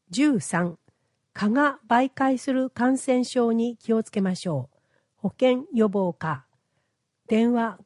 13、蚊が媒介する感染症に気をつけましょう。保健予防課。電話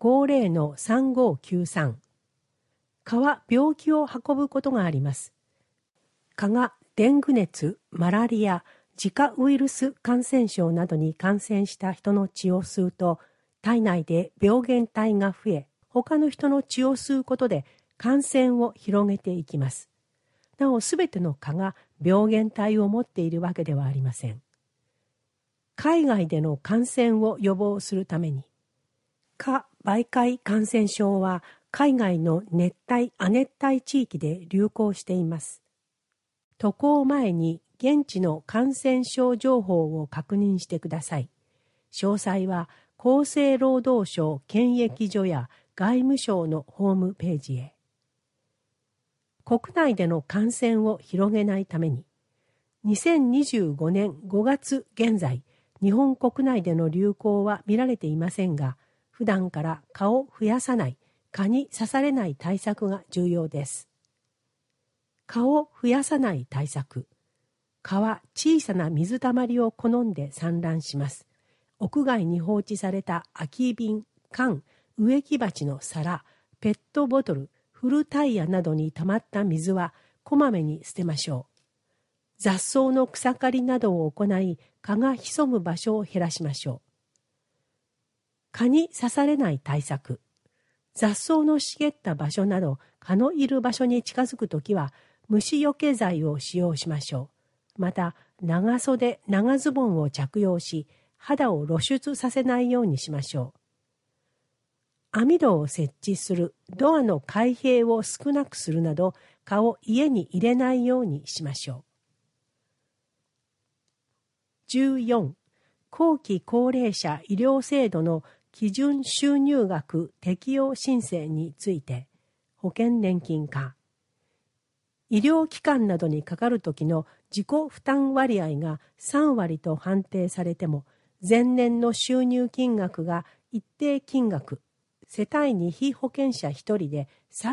50-3593。蚊は病気を運ぶことがあります。蚊がデング熱、マラリア、ジカウイルス感染症などに感染した人の血を吸うと、体内で病原体が増え、他の人の血を吸うことで感染を広げていきます。なお、すべての蚊が病原体を持っているわけではありません。海外での感染を予防するために、蚊媒介感染症は海外の熱帯・亜熱帯地域で流行しています。渡航前に現地の感染症情報を確認してください。詳細は厚生労働省検疫所や外務省のホームページへ。国内での感染を広げないために、2025年5月現在、日本国内での流行は見られていませんが、普段から蚊を増やさない、蚊に刺されない対策が重要です。蚊を増やさない対策。蚊は小さな水たまりを好んで産卵します。屋外に放置された空き瓶、缶、植木鉢の皿、ペットボトル、古タイヤなどに溜まった水はこまめに捨てましょう。雑草の草刈りなどを行い、蚊が潜む場所を減らしましょう。蚊に刺されない対策。雑草の茂った場所など、蚊のいる場所に近づくときは、虫除け剤を使用しましょう。また、長袖、長ズボンを着用し、肌を露出させないようにしましょう。網戸を設置する、ドアの開閉を少なくするなど、蚊を家に入れないようにしましょう。14、後期高齢者医療制度の基準収入額適用申請について、保険年金課。医療機関などにかかるときの自己負担割合が3割と判定されても、前年の収入金額が一定金額、世帯に被保険者1人で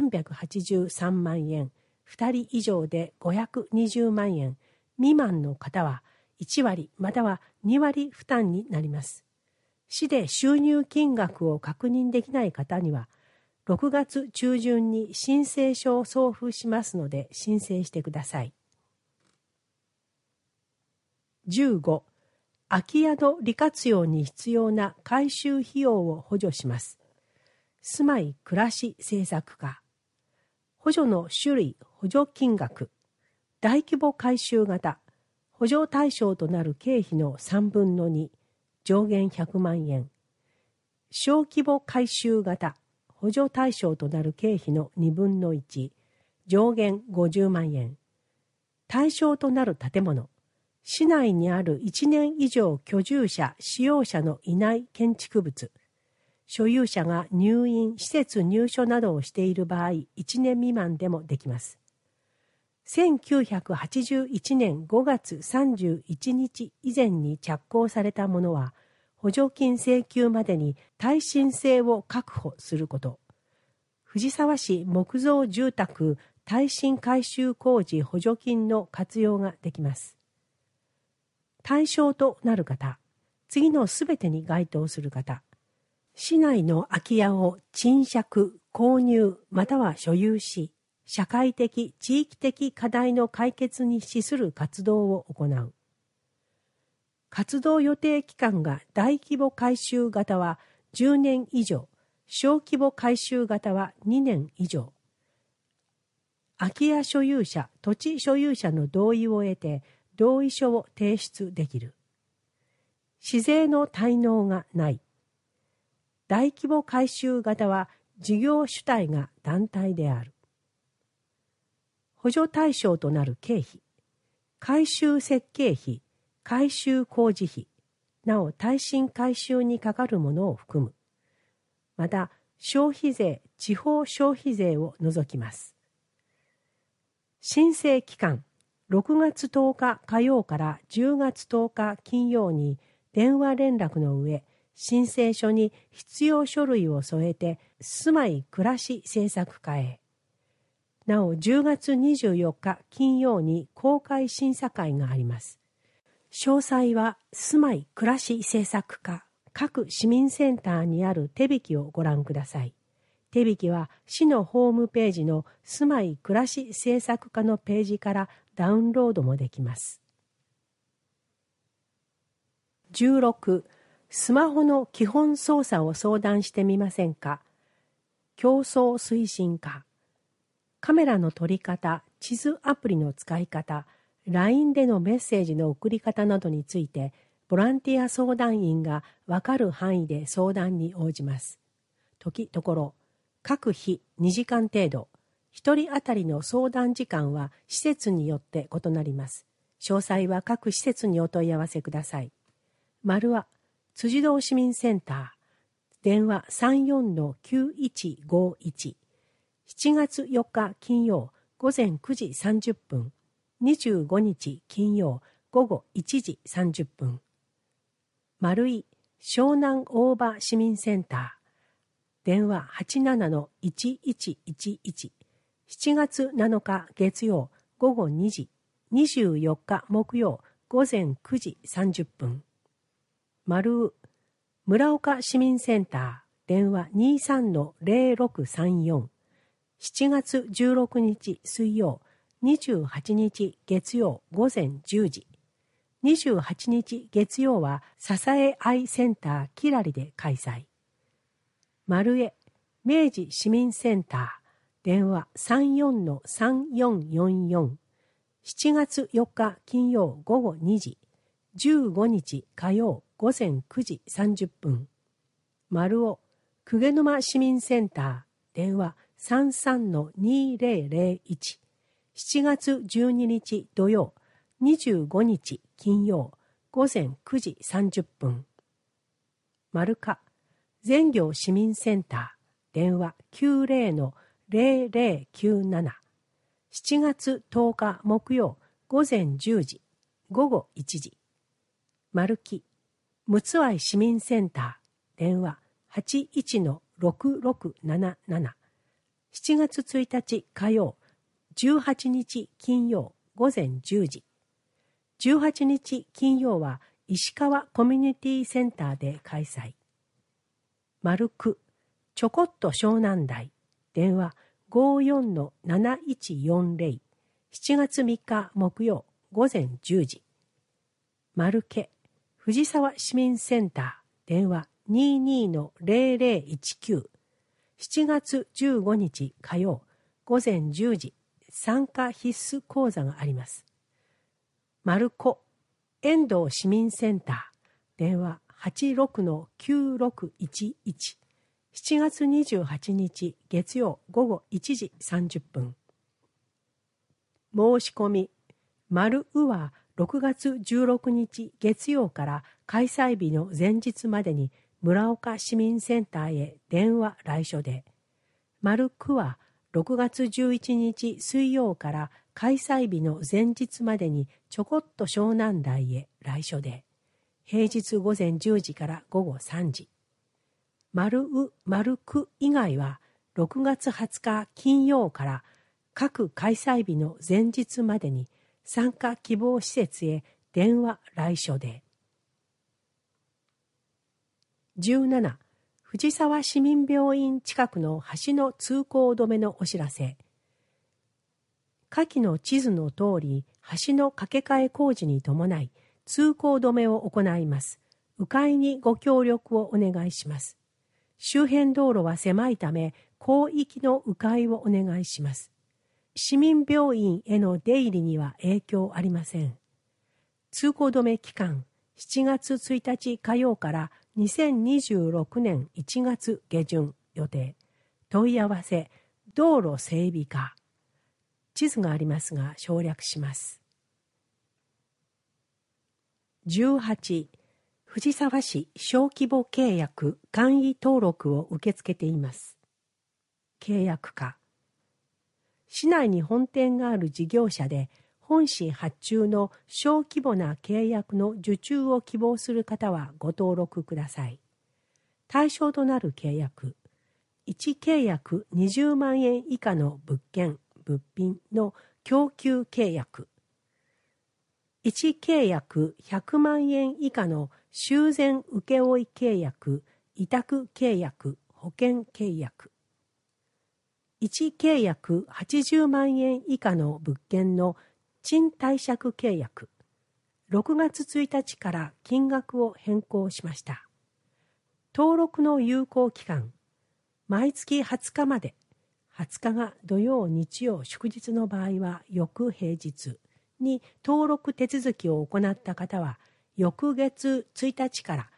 383万円、2人以上で520万円未満の方は1割または2割負担になります。市で収入金額を確認できない方には、6月中旬に申請書を送付しますので申請してください。15、空き宿利活用に必要な改修費用を補助します。住まい暮らし政策課。補助の種類、補助金額。大規模改修型。補助対象となる経費の3分の2。上限100万円。小規模改修型。補助対象となる経費の2分の1。上限50万円。対象となる建物。市内にある1年以上居住者、使用者のいない建築物。所有者が入院、施設入所などをしている場合、1年未満でもできます。1981年5月31日以前に着工されたものは、補助金請求までに耐震性を確保すること。藤沢市木造住宅耐震改修工事補助金の活用ができます。対象となる方、次のすべてに該当する方。市内の空き家を賃借、購入または所有し、社会的・地域的課題の解決に資する活動を行う。活動予定期間が大規模改修型は10年以上、小規模改修型は2年以上。空き家所有者、土地所有者の同意を得て、同意書を提出できる。市税の滞納がない。大規模改修型は事業主体が団体である。補助対象となる経費、改修設計費、改修工事費、なお耐震改修にかかるものを含む。また、消費税、地方消費税を除きます。申請期間、6月10日火曜から10月10日金曜に電話連絡の上、申請書に必要書類を添えて住まい暮らし政策課へ。 なお10月24日金曜に公開審査会があります。詳細は住まい暮らし政策課各市民センターにある手引きをご覧ください。手引きは市のホームページの住まい暮らし政策課のページからダウンロードもできます。16. スマホの基本操作を相談してみませんか。競争推進課。カメラの撮り方、地図アプリの使い方、LINE でのメッセージの送り方などについて、ボランティア相談員が分かる範囲で相談に応じます。時ところ、各日2時間程度、1人当たりの相談時間は施設によって異なります。詳細は各施設にお問い合わせください。丸は、辻堂市民センター、電話 34-9151、7月4日金曜午前9時30分、25日金曜午後1時30分。丸い、湘南大場市民センター、電話 87-1111、7月7日月曜午後2時、24日木曜午前9時30分。丸う、村岡市民センター、電話 23-0634、7月16日水曜、28日月曜午前10時、28日月曜はささえアイセンターキラリで開催。丸江明治市民センター、電話 34-3444、7月4日金曜午後2時、15日火曜午前9時30分。丸尾鵠沼市民センター、電話 33-2001、7月12日土曜、25日金曜午前9時30分。丸か全業市民センター、電話 90-0097、7月10日木曜午前10時、午後1時。丸木陸奥愛市民センター、電話 81-6677、7月1日火曜、18日金曜午前10時。18日金曜は石川コミュニティセンターで開催。丸区ちょこっと湘南台、電話 54-7140、7月3日木曜午前10時。丸家藤沢市民センター、電話 22-0019、7月15日火曜午前10時、参加必須講座があります。丸子遠藤市民センター、電話 86-9611、7月28日月曜午後1時30分。申し込み、丸うは6月16日月曜から開催日の前日までに村岡市民センターへ電話来所で、丸くは6月11日水曜から開催日の前日までにちょこっと湘南台へ来所で、平日午前10時から午後3時。丸う丸く以外は6月20日金曜から各開催日の前日までに参加希望施設へ電話来所で。17. 藤沢市民病院近くの橋の通行止めのお知らせ。下記の地図の通り、橋の架け替え工事に伴い、通行止めを行います。迂回にご協力をお願いします。周辺道路は狭いため、広域の迂回をお願いします。市民病院への出入りには影響ありません。通行止め期間、7月1日火曜から2026年1月下旬予定。問い合わせ、道路整備課。地図がありますが省略します。18. 藤沢市小規模契約簡易登録を受け付けています。契約課。市内に本店がある事業者で本市発注の小規模な契約の受注を希望する方はご登録ください。対象となる契約。1契約20万円以下の物件、 物品の供給契約。1契約100万円以下の修繕請負契約、委託契約、保険契約。1契約80万円以下の物件の賃貸借契約。6月1日から金額を変更しました。登録の有効期間。毎月20日まで。20日が土曜、日曜、祝日の場合は翌平日に登録手続きを行った方は翌月1日から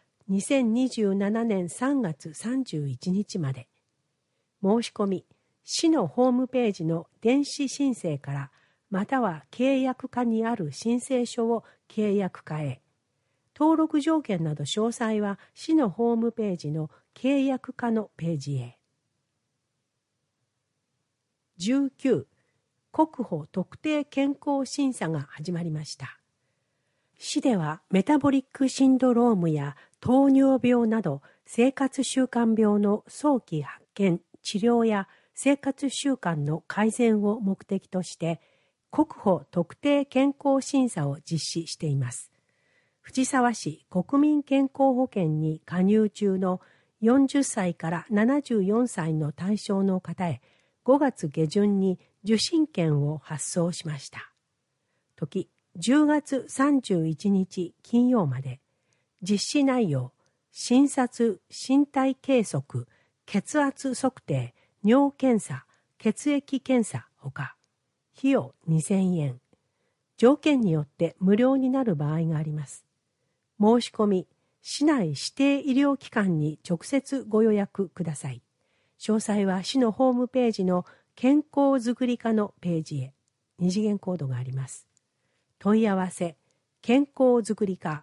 2027年3月31日まで。申し込み、市のホームページの電子申請からまたは契約課にある申請書を契約課へ。登録条件など詳細は市のホームページの契約課のページへ。19、国保特定健康審査が始まりました。市ではメタボリックシンドロームや糖尿病など生活習慣病の早期発見、治療や生活習慣の改善を目的として国保特定健康審査を実施しています。藤沢市国民健康保険に加入中の40歳から74歳の対象の方へ5月下旬に受診券を発送しました。時10月31日金曜まで。実施内容、診察、身体計測、血圧測定、尿検査、血液検査ほか、費用2000円。条件によって無料になる場合があります。申し込み、市内指定医療機関に直接ご予約ください。詳細は市のホームページの健康づくり課のページへ。2次元コードがあります。問い合わせ、健康づくり課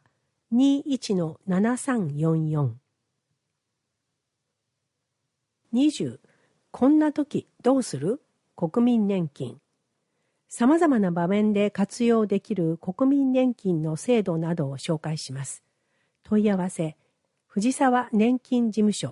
21-7344。20、こんな時どうする？国民年金。さまざまな場面で活用できる国民年金の制度などを紹介します。問い合わせ、藤沢年金事務所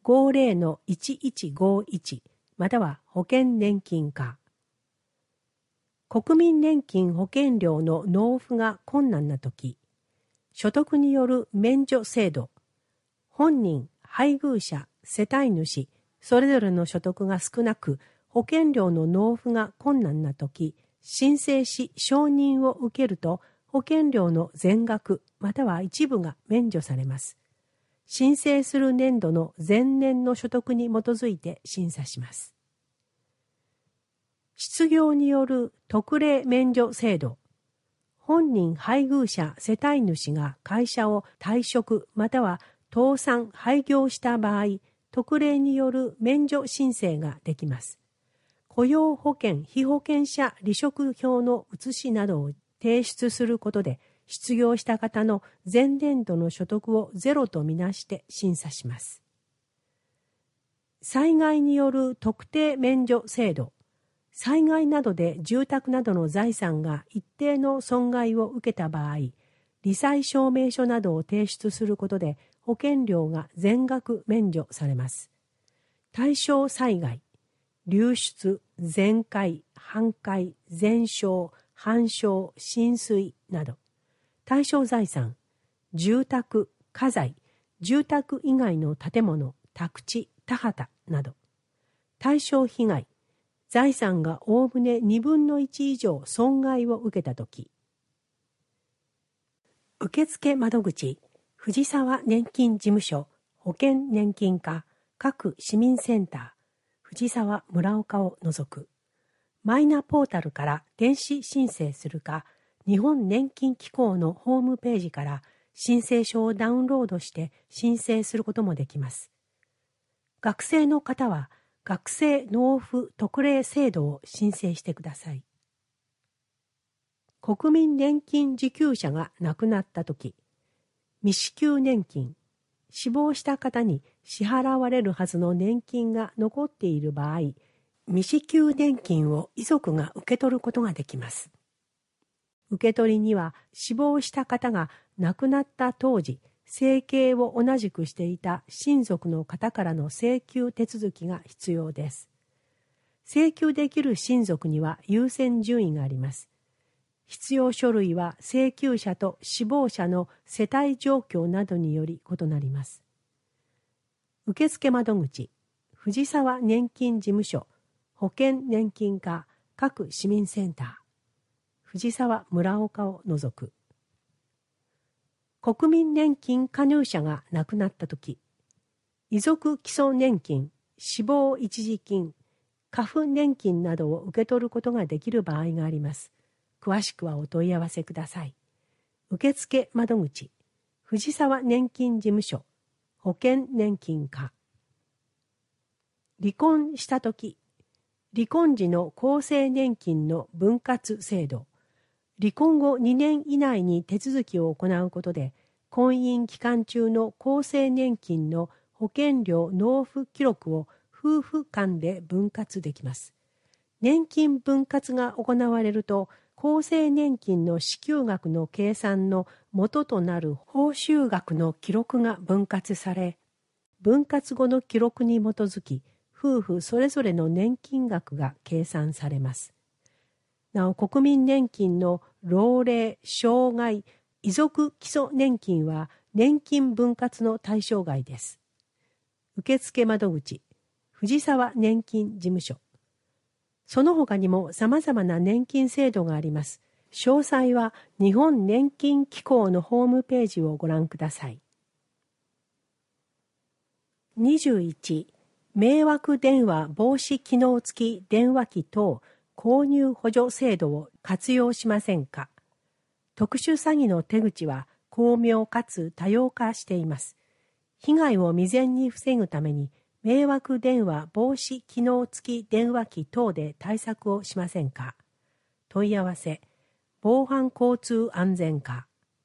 50-1151 または保険年金課。国民年金保険料の納付が困難なとき、所得による免除制度、本人、配偶者、世帯主、それぞれの所得が少なく、保険料の納付が困難なとき、申請し承認を受けると、保険料の全額または一部が免除されます。申請する年度の前年の所得に基づいて審査します。失業による特例免除制度。本人配偶者世帯主が会社を退職または倒産廃業した場合、特例による免除申請ができます。雇用保険被保険者離職票の写しなどを提出することで、失業した方の前年度の所得をゼロとみなして審査します。災害による特定免除制度。災害などで住宅などの財産が一定の損害を受けた場合、罹災証明書などを提出することで保険料が全額免除されます。対象災害、流出、全壊、半壊、全焼、半焼、浸水など。対象財産、住宅、家財、住宅以外の建物、宅地、田畑など。対象被害、財産がおおむね2分の1以上損害を受けたとき。受付窓口、藤沢年金事務所、保険年金課、各市民センター、藤沢村岡を除く。マイナポータルから電子申請するか、日本年金機構のホームページから申請書をダウンロードして申請することもできます。学生の方は、学生納付特例制度を申請してください。国民年金受給者が亡くなったとき、未支給年金、死亡した方に支払われるはずの年金が残っている場合、未支給年金を遺族が受け取ることができます。受け取りには死亡した方が亡くなった当時、生計を同じくしていた親族の方からの請求手続きが必要です。 請求できる親族には優先順位があります。必要書類は請求者と死亡者の世帯状況などにより異なります。受付窓口、藤沢年金事務所、保険年金課、各市民センター、藤沢村岡を除く。国民年金加入者が亡くなったとき、遺族基礎年金、死亡一時金、家父年金などを受け取ることができる場合があります。詳しくはお問い合わせください。受付窓口、藤沢年金事務所、保険年金課。離婚したとき、離婚時の厚生年金の分割制度、離婚後2年以内に手続きを行うことで、婚姻期間中の厚生年金の保険料納付記録を夫婦間で分割できます。年金分割が行われると、厚生年金の支給額の計算の元となる報酬額の記録が分割され、分割後の記録に基づき、夫婦それぞれの年金額が計算されます。なお、国民年金の老齢、障害、遺族基礎年金は年金分割の対象外です。受付窓口、藤沢年金事務所。その他にも様々な年金制度があります。詳細は日本年金機構のホームページをご覧ください。21、迷惑電話防止機能付き電話機等購入補助制度を活用しませんか。特殊詐欺の手口は巧妙かつ多様化しています。被害を未然に防ぐために迷惑電話防止機能付き電話機等で対策をしませんか。問い合わせ、防犯交通安全課。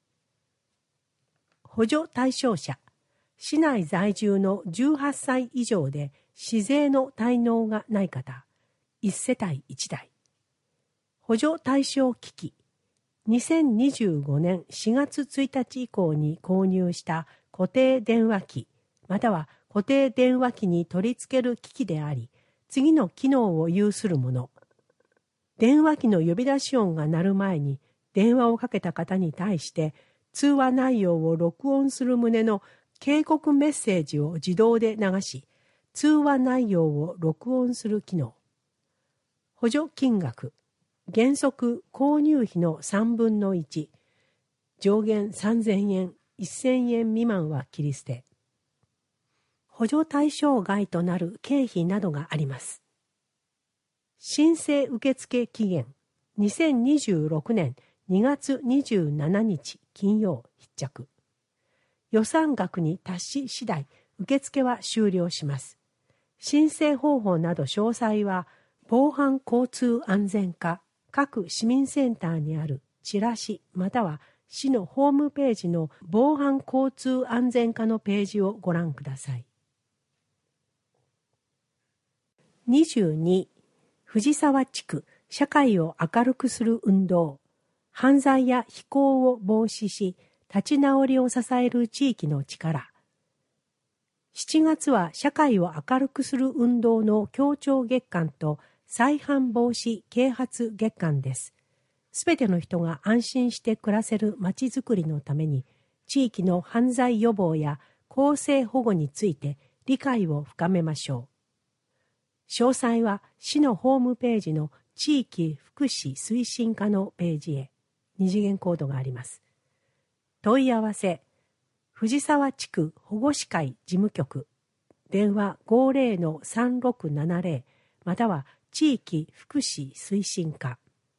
補助対象者、市内在住の18歳以上で市税の滞納がない方、1世帯1台。補助対象機器、2025年4月1日以降に購入した固定電話機、または固定電話機に取り付ける機器であり、次の機能を有するもの。電話機の呼び出し音が鳴る前に電話をかけた方に対して通話内容を録音する旨の警告メッセージを自動で流し、通話内容を録音する機能。補助金額。原則購入費の3分の1。上限3000円、1000円未満は切り捨て。補助対象外となる経費などがあります。申請受付期限2026年2月27日金曜必着。予算額に達し次第受付は終了します。申請方法など詳細は防犯交通安全課各市民センターにあるチラシまたは市のホームページの防犯交通安全課のページをご覧ください。22、藤沢地区社会を明るくする運動。犯罪や非行を防止し、立ち直りを支える地域の力。7月は社会を明るくする運動の協調月間と再犯防止啓発月間です。すべての人が安心して暮らせるまちづくりのために、地域の犯罪予防や更生保護について理解を深めましょう。詳細は市のホームページの地域福祉推進課のページへ二次元コードがあります。問い合わせ、藤沢地区保護司会事務局、電話 50-3670 または地域福祉推進課。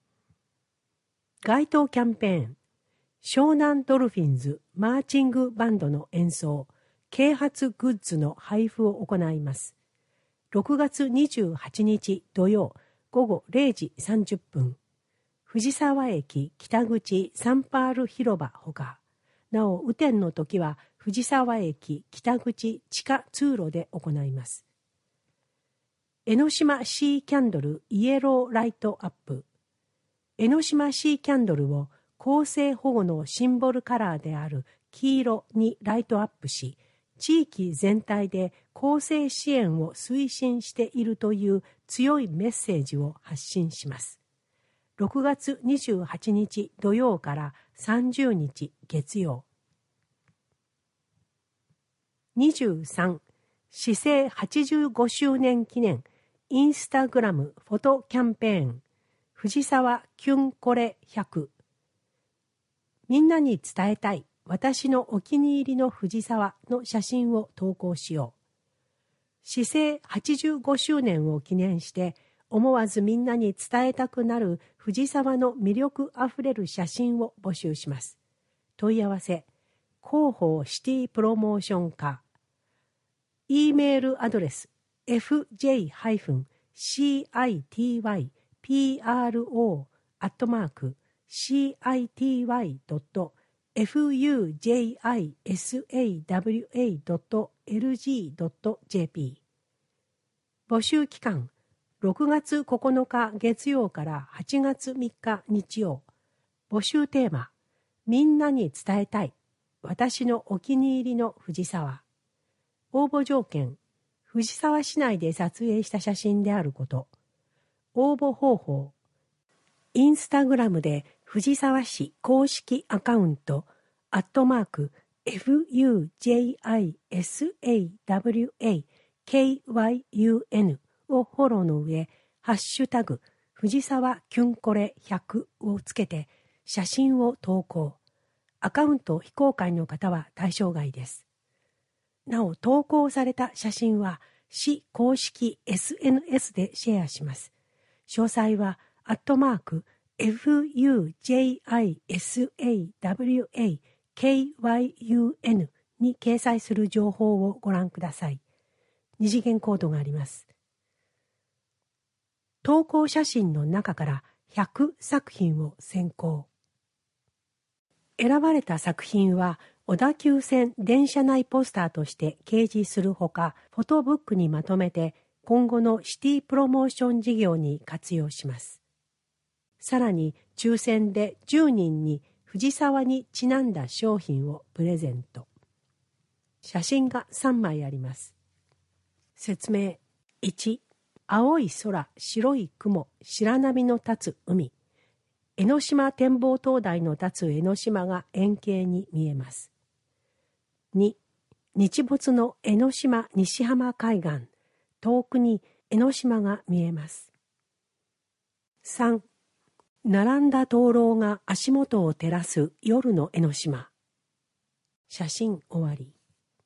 該当キャンペーン、湘南ドルフィンズマーチングバンドの演奏、啓発グッズの配布を行います。6月28日土曜午後0時30分、藤沢駅北口サンパール広場ほか、なお雨天の時は藤沢駅北口地下通路で行います。江ノ島シーキャンドルイエローライトアップ。江ノ島シーキャンドルを更生保護のシンボルカラーである黄色にライトアップし、 地域全体で公正支援を推進しているという強いメッセージを発信します。6月28日土曜から30日月曜。23、市政85周年記念インスタグラムフォトキャンペーン藤沢キュンコレ100。みんなに伝えたい私のお気に入りの藤沢の写真を投稿しよう。市政85周年を記念して思わずみんなに伝えたくなる藤沢の魅力あふれる写真を募集します。問い合わせ、広報シティプロモーション課。E メールアドレス fji-city.pro.fujisawa.lg.jp。 募集期間6月9日月曜から8月3日日曜。募集テーマ、みんなに伝えたい私のお気に入りの藤沢。応募条件、藤沢市内で撮影した写真であること。応募方法、インスタグラムで藤沢市公式アカウント@FUJISAWAKYUN をフォローの上、ハッシュタグ藤沢キュンコレ100をつけて写真を投稿。アカウント非公開の方は対象外です。なお、投稿された写真は市公式 SNS でシェアします。詳細は@FUJISAWAKYUN に掲載する情報をご覧ください。二次元コードがあります。投稿写真の中から100作品を選考。選ばれた作品は小田急線電車内ポスターとして掲示するほか、フォトブックにまとめて今後のシティプロモーション事業に活用します。さらに抽選で10人に藤沢にちなんだ商品をプレゼント。写真が3枚あります。説明。1、青い空、白い雲、白波の立つ海。江ノ島展望灯台の立つ江ノ島が円形に見えます。2、日没の江ノ島西浜海岸。遠くに江ノ島が見えます。3、並んだ灯籠が足元を照らす夜の江ノ島。写真終わり。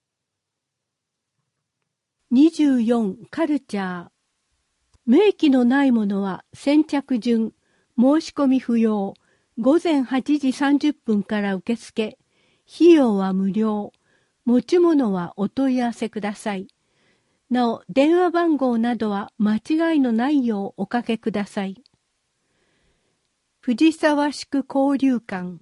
24カルチャー。明記のないものは先着順、申し込み不要、午前8時30分から受付、費用は無料、持ち物はお問い合わせください。なお、電話番号などは間違いのないようおかけください。藤沢市区交流館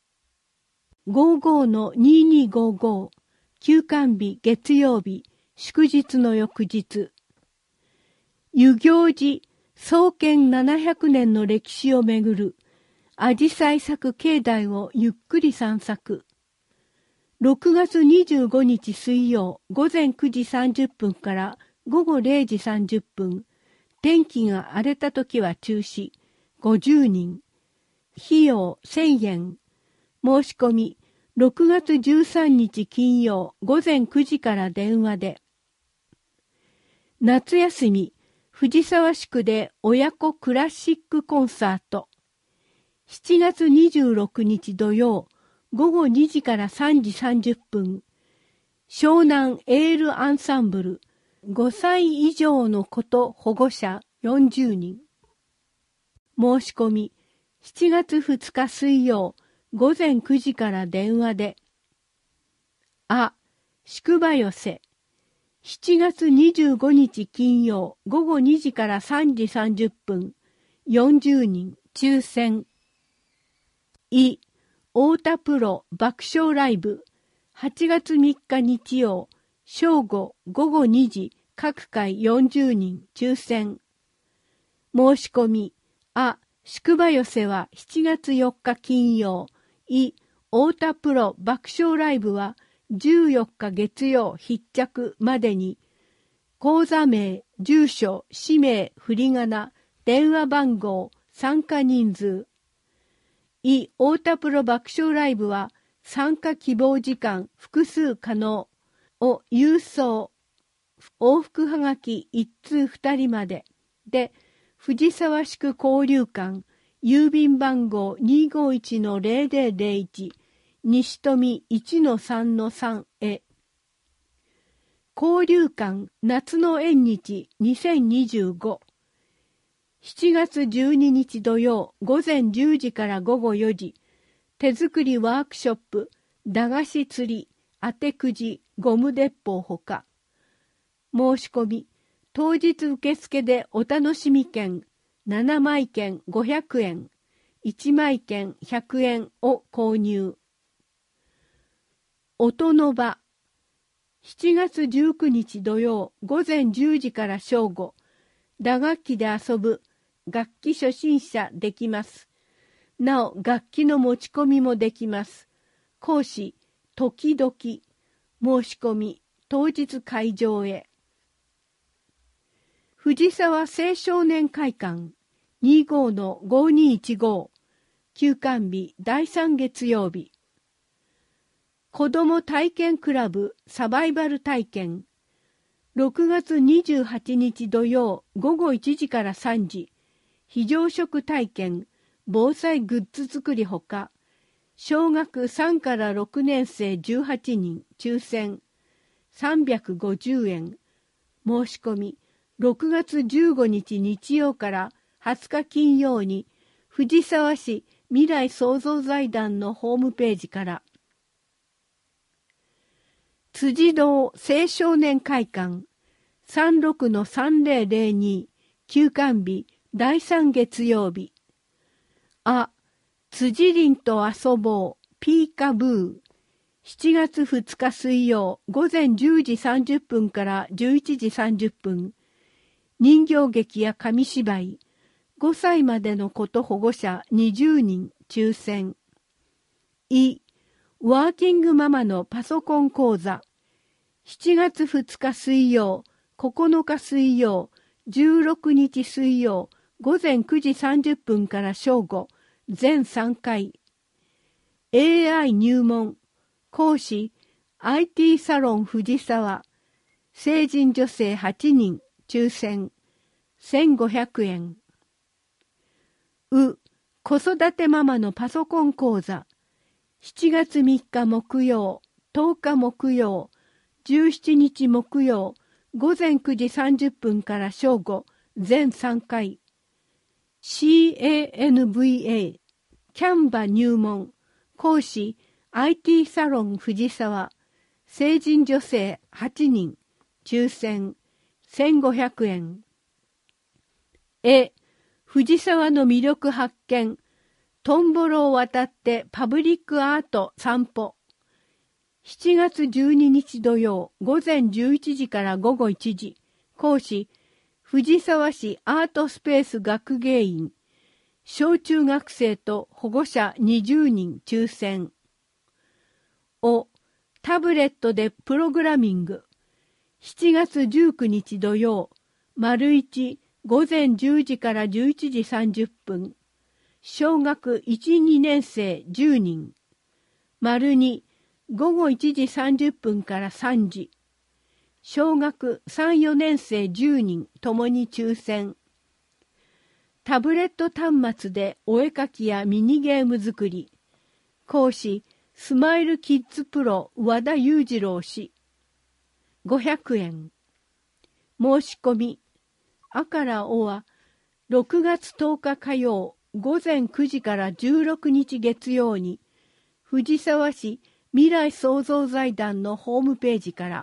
55-2255 休館日月曜日祝日の翌日。遊行寺創建700年の歴史をめぐる紫陽花咲境内をゆっくり散策。6月25日水曜午前9時30分から午後0時30分。天気が荒れた時は中止。50人。費用1000円。申し込み6月13日金曜午前9時から電話で。夏休み藤沢市区で親子クラシックコンサート。7月26日土曜午後2時から3時30分。湘南エールアンサンブル5歳以上の子と保護者40人。申し込み7月2日水曜午前9時から電話で。宿場寄せ7月25日金曜午後2時から3時30分。40人抽選。太田プロ爆笑ライブ8月3日日曜正午午後2時各回40人抽選。申し込み宿場寄せは7月4日金曜太田プロ爆笑ライブは 14日月曜必着までに、口座名、住所、氏名、振り仮名、電話番号、参加人数。太田プロ爆笑ライブは参加希望時間複数可能を郵送。往復はがき1通2人まで。で、藤沢市区交流館、郵便番号 251-0001、西富 1-3-3 へ。交流館夏の縁日2025。7月12日土曜午前10時から午後4時、手作りワークショップ、駄菓子釣り、当てくじ、ゴム鉄砲ほか。申し込み、当日受付でお楽しみ券、7枚券500円、1枚券100円を購入。音の場。7月19日土曜午前10時から正午、打楽器で遊ぶ楽器初心者できます。なお楽器の持ち込みもできます。講師、時々。申し込み、当日会場へ。藤沢青少年会館 25-5215 休館日第3月曜日。子ども体験クラブサバイバル体験6月28日土曜午後1時から3時、非常食体験防災グッズ作りほか、小学3から6年生18人抽選350円。申し込み6月15日日曜から20日金曜に藤沢市未来創造財団のホームページから。辻堂青少年会館 36-3002 休館日第3月曜日。辻凛と遊ぼうピーカブー7月2日水曜午前10時30分から11時30分。人形劇や紙芝居、5歳までの子と保護者20人抽選。ワーキングママのパソコン講座。7月2日水曜、9日水曜、16日水曜、午前9時30分から正午、全3回。AI 入門、講師、IT サロン藤沢。成人女性8人、抽選、1500円。子育てママのパソコン講座。7月3日木曜、10日木曜、17日木曜、午前9時30分から正午、全3回。CANVA、キャンバ入門、講師、IT サロン藤沢。成人女性8人、抽選、1500円。藤沢の魅力発見。トンボロを渡ってパブリックアート散歩。7月12日土曜午前11時から午後1時。講師、藤沢市アートスペース学芸員。小中学生と保護者20人抽選。タブレットでプログラミング。7月19日土曜、丸1午前10時から11時30分。小学1、2年生10人。丸2午後1時30分から3時。小学3、4年生10人ともに抽選。タブレット端末でお絵かきやミニゲーム作り。講師、スマイルキッズプロ和田裕次郎氏。500円。申し込み。あからおは6月10日火曜午前9時から16日月曜に藤沢市未来創造財団のホームページから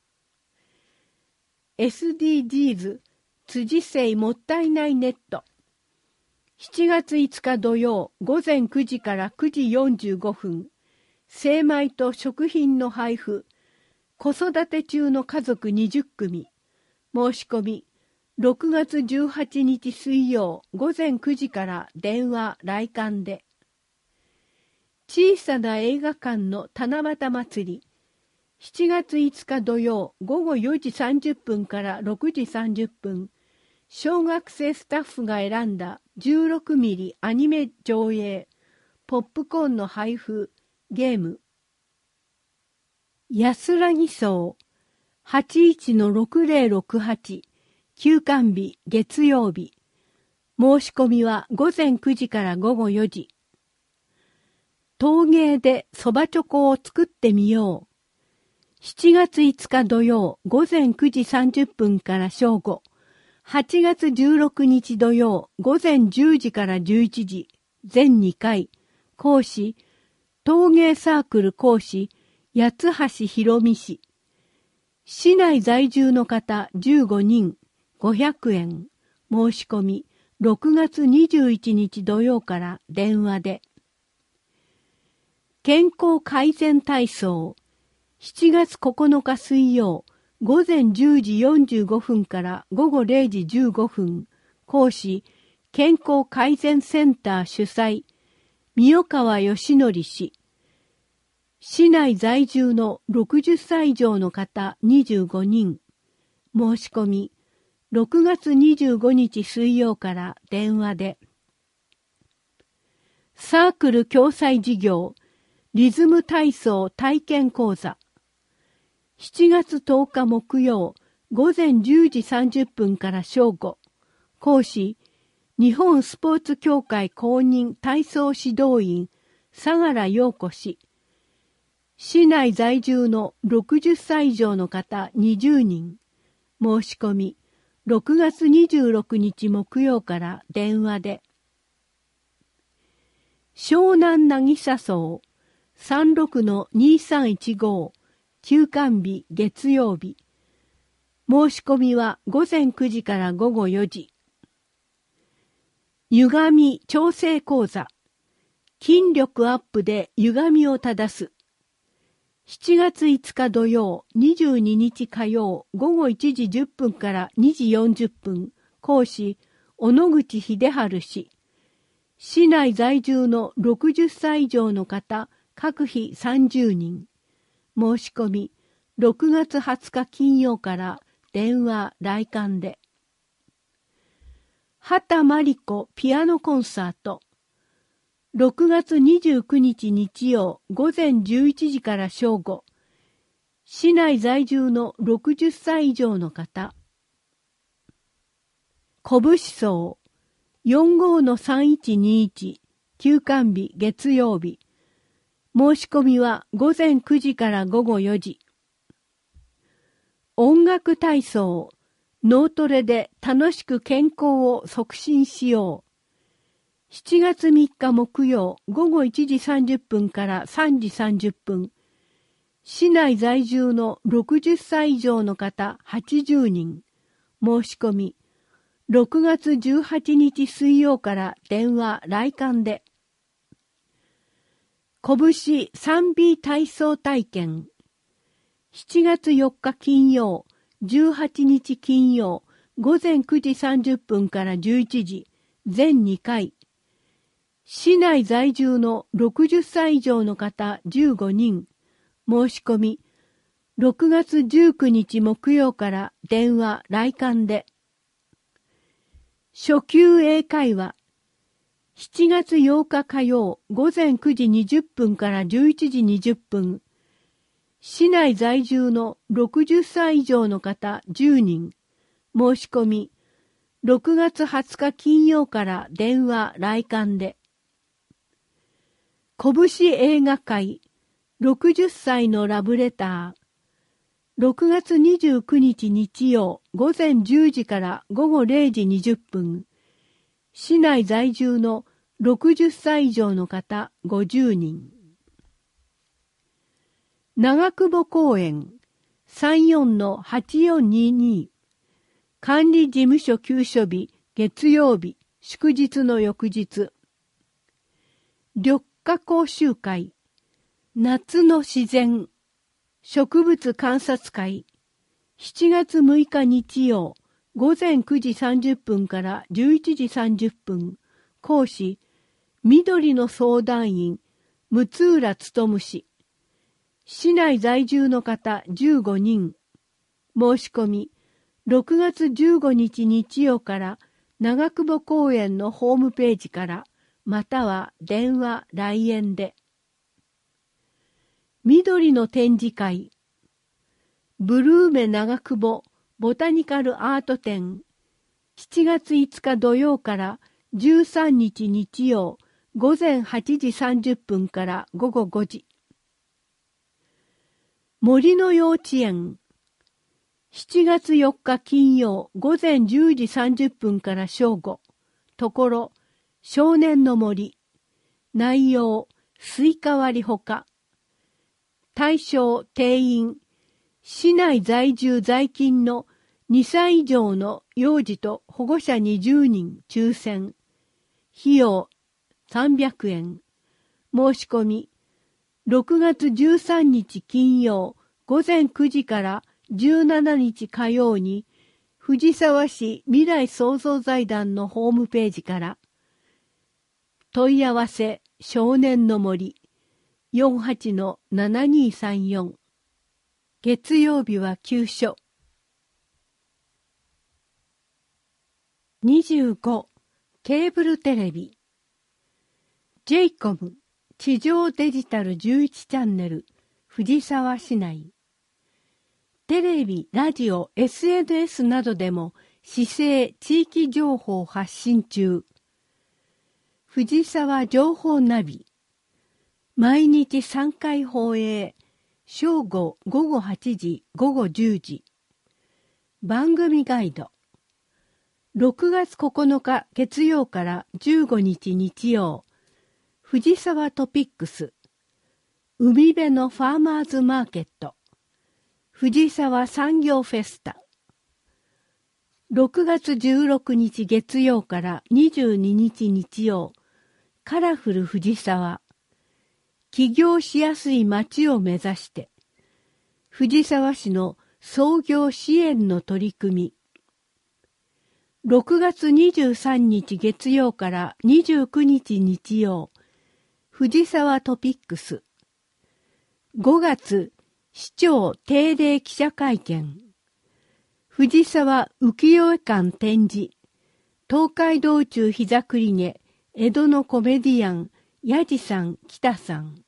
。SDGs 辻生もったいないネット。7月5日土曜午前9時から9時45分。精米と食品の配布。子育て中の家族20組。申し込み。6月18日水曜午前9時から電話来館で。小さな映画館の七夕祭り。 7月5日土曜午後4時30分から6時30分、小学生スタッフが選んだ16ミリアニメ上映、ポップコーンの配布、ゲーム。安らぎ荘 81-6068 休館日月曜日。申し込みは午前9時から午後4時。陶芸でそばチョコを作ってみよう。7月5日土曜午前9時30分から正午。8月16日土曜午前10時から11時。全2回。講師、陶芸サークル講師、八橋博美氏。市内在住の方15人、500円。申し込み、6月21日土曜から電話で。健康改善体操、7月9日水曜、午前10時45分から午後0時15分。講師、健康改善センター主催、三川義則氏。市内在住の60歳以上の方25人。申し込み、6月25日水曜から電話で。サークル共催事業、リズム体操体験講座。7月10日木曜、午前10時30分から正午。講師、日本スポーツ協会公認体操指導員、相良陽子氏。市内在住の60歳以上の方20人。申し込み、6月26日木曜から電話で。湘南渚荘 36-2315 休館日月曜日。申し込みは午前9時から午後4時。歪み調整講座。筋力アップで歪みを正す。7月5日土曜、22日火曜、午後1時10分から2時40分。講師、小野口秀治氏。市内在住の60歳以上の方、各費30人。申し込み、6月20日金曜から電話来館で。畑真理子ピアノコンサート。6月29日日曜午前11時から正午。市内在住の60歳以上の方。拳荘 45-3121 休館日月曜日。申し込みは午前9時から午後4時。音楽体操脳トレで楽しく健康を促進しよう。7月3日木曜午後1時30分から3時30分。市内在住の60歳以上の方80人。申し込み、6月18日水曜から電話来館で。拳 3B 体操体験。7月4日金曜、18日金曜、午前9時30分から11時、全2回。市内在住の60歳以上の方15人。申し込み、6月19日木曜から電話来館で。初級英会話。7月8日火曜午前9時20分から11時20分。市内在住の60歳以上の方10人。申し込み、6月20日金曜から電話来館で。拳映画会60歳のラブレター。6月29日日曜午前10時から午後0時20分。市内在住の60歳以上の方50人。長久保公園 34-8422 管理事務所休所日月曜日祝日の翌日。緑化講習会夏の自然植物観察会7月6日日曜午前9時30分から11時30分。講師緑の相談員六浦勉氏。 市内在住の方15人。申し込み、6月15日日曜から長久保公園のホームページから、または電話、来園で。緑の展示会。ブルーメ長久保ボタニカルアート展。7月5日土曜から13日日曜午前8時30分から午後5時。森の幼稚園。7月4日金曜午前10時30分から正午。ところ、少年の森。内容、スイカ割りほか。対象、定員。市内在住在勤の2歳以上の幼児と保護者20人抽選。費用300円。申し込み。6月13日金曜午前9時から17日火曜に藤沢市未来創造財団のホームページから。問い合わせ少年の森 48-7234。月曜日は休所。25. ケーブルテレビ。ジェイコム地上デジタル11チャンネル藤沢市内。テレビ、ラジオ、SNS などでも市政・地域情報発信中。藤沢情報ナビ。毎日3回放映。正午、午後8時、午後10時。番組ガイド。6月9日月曜から15日日曜。藤沢トピックス。海辺のファーマーズマーケット。藤沢産業フェスタ。6月16日月曜から22日日曜。カラフル藤沢。起業しやすい街を目指して、藤沢市の創業支援の取り組み。6月23日月曜から29日日曜、藤沢トピックス。5月、市長定例記者会見。藤沢浮世絵館展示。東海道中膝栗毛、江戸のコメディアン、やじさん、北さん。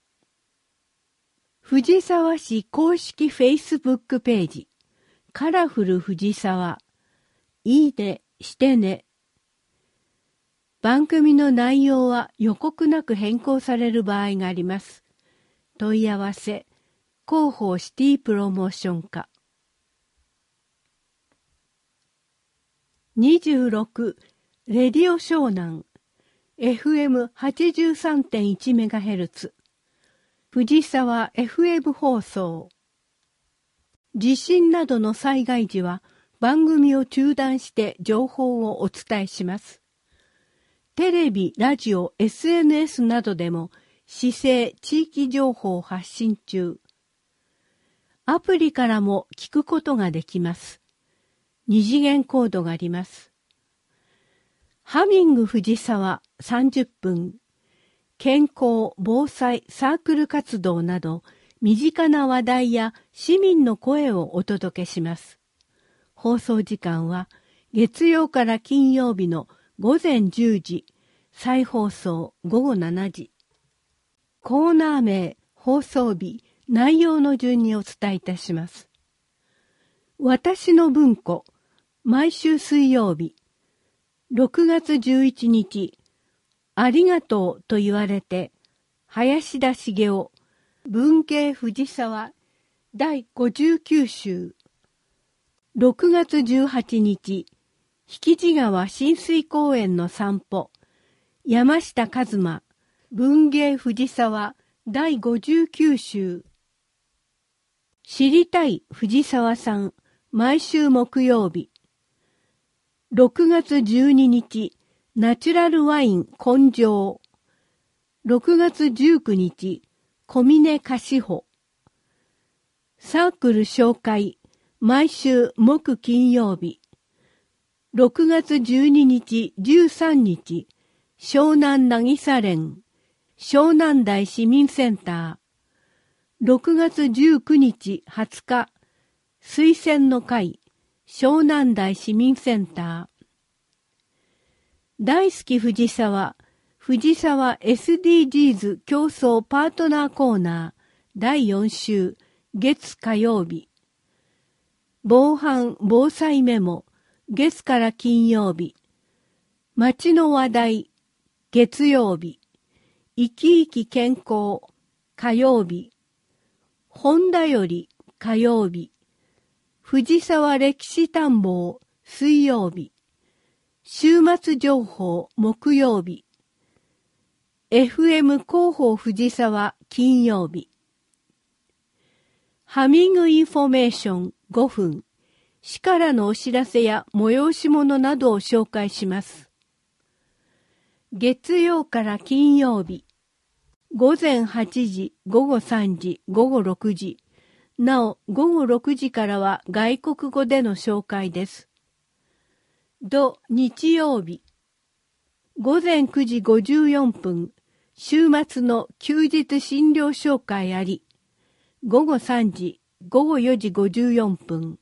藤沢市公式フェイスブックページ。カラフル藤沢。いいね、してね。番組の内容は予告なく変更される場合があります。問い合わせ、広報シティプロモーション課。26. レディオ湘南。FM83.1MHz。藤沢 FM 放送。地震などの災害時は番組を中断して情報をお伝えします。テレビ、ラジオ、SNS などでも市政・地域情報を発信中。アプリからも聞くことができます。2次元コードがあります。ハミング藤沢30分。健康・防災・サークル活動など、身近な話題や市民の声をお届けします。放送時間は、月曜から金曜日の午前10時、再放送午後7時。コーナー名、放送日、内容の順にお伝えいたします。私の文庫、毎週水曜日、6月11日、ありがとうと言われて、林田茂雄、文芸藤沢、第59週。6月18日、引地川親水公園の散歩、山下一馬、文芸藤沢、第59週。知りたい藤沢さん、毎週木曜日。6月12日、ナチュラルワイン根性。6月19日、小峰貸穂。サークル紹介、毎週木金曜日。6月12日、13日、湘南渚連、湘南台市民センター。 6月19日20日、推薦の会、湘南台市民センター。大好き藤沢 SDGs 競争パートナーコーナー第4週月火曜日。防犯防災メモ月から金曜日。街の話題月曜日。生き生き健康火曜日。本田より火曜日。藤沢歴史探訪水曜日。週末情報木曜日。FM 広報藤沢金曜日。ハミングインフォメーション5分。市からのお知らせや催し物などを紹介します。月曜から金曜日。午前8時、午後3時、午後6時。なお、午後6時からは外国語での紹介です。土日曜日。午前9時54分。週末の休日診療紹介あり。午後3時、午後4時54分。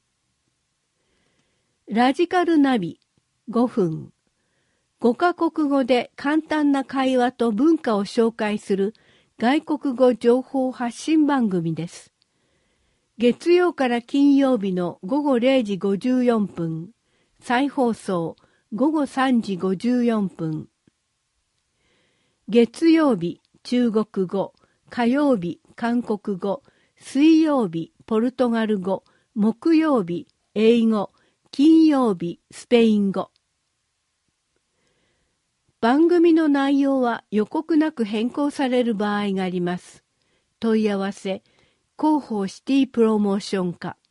ラジカルナビ5分。5カ国語で簡単な会話と文化を紹介する外国語情報発信番組です。月曜から金曜日の午後0時54分。再放送午後3時54分。月曜日中国語、火曜日韓国語、水曜日ポルトガル語、木曜日英語、金曜日スペイン語。番組の内容は予告なく変更される場合があります。問い合わせ、広報シティプロモーション課。